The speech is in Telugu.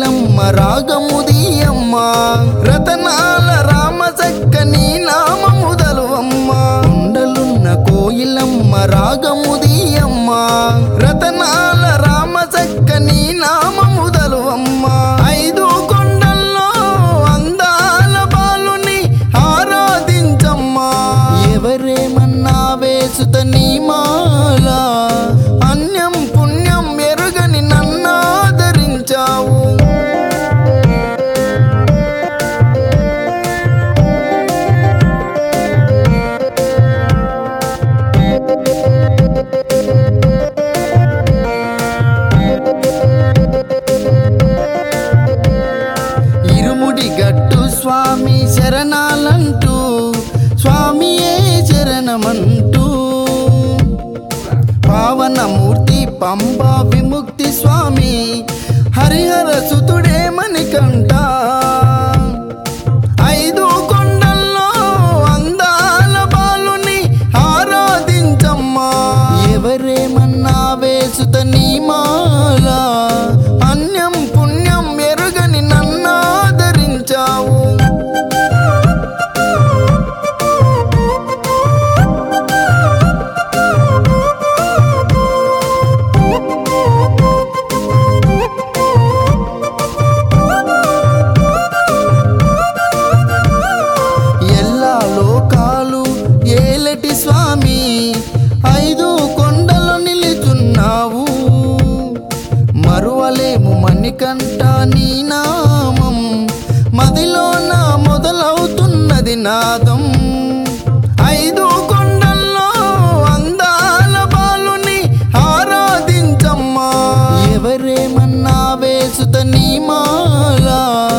కోయిలమ్మ రాగముదీయమ్మ రతనాల రామ చక్కని నామము దలువమ్మ కొండలున్న కోయిలమ్మ రాగముదీయమ్మ రతనాల రామ చక్కని నామము దలువమ్మ ఐదు కొండల్లో అందాల బాలుని ఆరాధించమ్మా ఎవరేమన్నా వేసుత నీ మాల అన్యం పుణ్యం ఎరుగని నన్నాదరించావు ఇరుముడి గట్టు స్వామి శరణాలంటూ స్వామియే శరణమంటూ పావనమూర్తి పంబా విముక్తి స్వామి హరిహర సుతుడే మణికంఠ ఐదు కొండల్లో అందాల బాలుని ఆరాధించమ్మా ఎవరేమన్నా వేసుత నీ మాల అన్యం పుణ్యం ఎరుగని నన్నాదరించావు ఏలటి స్వామి ఐదు కొండలు నిలుచున్నావు మరువలేము మణికంఠ నీ నామం మదిలోన మొదలవుతున్నది నాదం ఐదు కొండల్లో అందాల బాలుని ఆరాధించమ్మా ఎవరేమన్నా వేసుత నీ మాల